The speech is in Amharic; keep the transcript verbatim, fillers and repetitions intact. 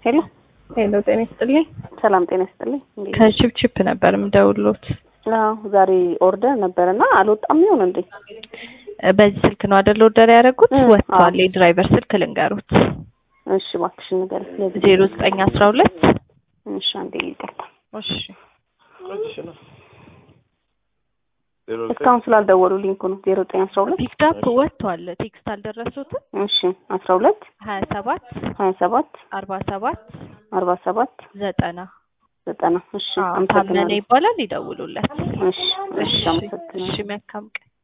ሄሎ ሄሎ ጤና ይስጥልኝ። ሰላም ጤና ይስጥልኝ። ከቺፕቺፕ ነበር የምደውልዎት። አዎ ዛሬ ኦርደር ነበርና አልወጣም ይሁን እንዴ? በዚህ ስልክ ነው አይደል ኦርደር ያደረኩት? ወጥቷል። የድራይቨር ስልክ ልንገሩት። እሺ እባክሽ ንገሪኝ። ዜሮ ዘጠኝ አስራ ሁለት እሺ አንዴ ይቅርታ። እሺ እስካሁን ስላልደወሉልኝ እኮ ነው። ዜሮ ዘጠኝ አስራ ሁለት ፒክዳፕ ወጥቷል። ቴክስት አልደረሱትም? እሺ አስራ ሁለት ሀያ ሰባት ሀያ ሰባት አርባ ሰባት አርባ ሰባት ዘጠና ዘጠና እሺ ታመነ ይባላል። ይደውሉለት። እሺ እሺ አመሰግናለሁ። እሺ መልካም ቀን።